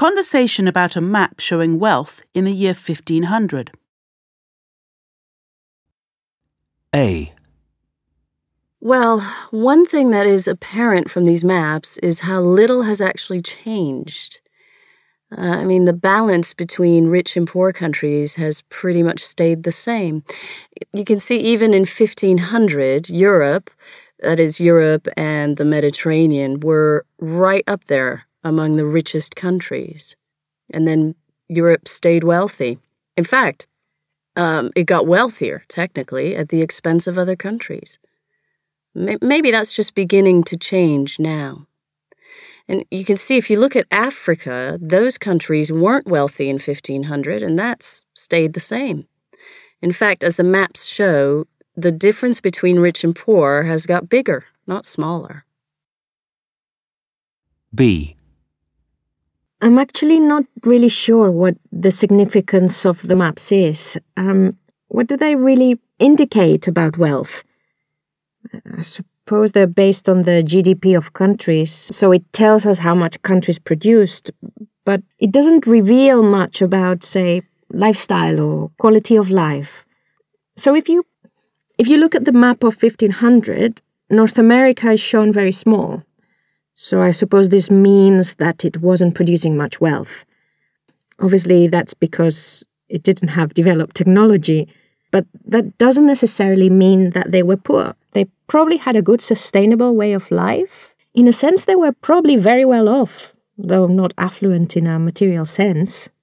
conversation about a map showing wealth in the year 1500. A. Well, one thing that is apparent from these maps is how little has actually changed. The balance between rich and poor countries has pretty much stayed the same. You can see even in 1500, Europe, that is Europe and the Mediterranean, were right up there among the richest countries. And then Europe stayed wealthy. In fact, it got wealthier, technically, at the expense of other countries. Maybe that's just beginning to change now. And you can see if you look at Africa, those countries weren't wealthy in 1500, and that's stayed the same. In fact, as the maps show, the difference between rich and poor has got bigger, not smaller. B. I'm actually not really sure what the significance of the maps is. What do they really indicate about wealth? I suppose they're based on the GDP of countries, so it tells us how much countries produced, but it doesn't reveal much about, say, lifestyle or quality of life. So if you look at the map of 1500, North America is shown very small. So I suppose this means that it wasn't producing much wealth. Obviously, that's because it didn't have developed technology, but that doesn't necessarily mean that they were poor. They probably had a good sustainable way of life. In a sense, they were probably very well off, though not affluent in a material sense.